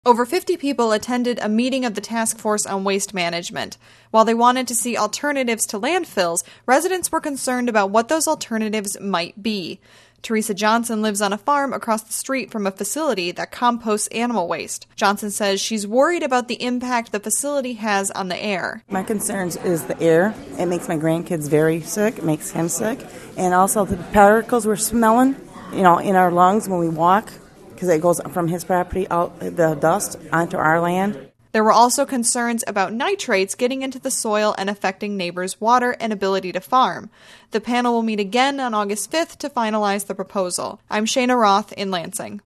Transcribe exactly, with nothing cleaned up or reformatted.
Over fifty people attended a meeting of the Task Force on Waste Management. While they wanted to see alternatives to landfills, residents were concerned about what those alternatives might be. Teresa Johnson lives on a farm across the street from a facility that composts animal waste. Johnson says she's worried about the impact the facility has on the air. My concerns is the air. It makes my grandkids very sick. It makes him sick. And also the particles we're smelling, you know, in our lungs when we walk, because it goes from his property out, the dust, onto our land. There were also concerns about nitrates getting into the soil and affecting neighbors' water and ability to farm. The panel will meet again on August fifth to finalize the proposal. I'm Shayna Roth in Lansing.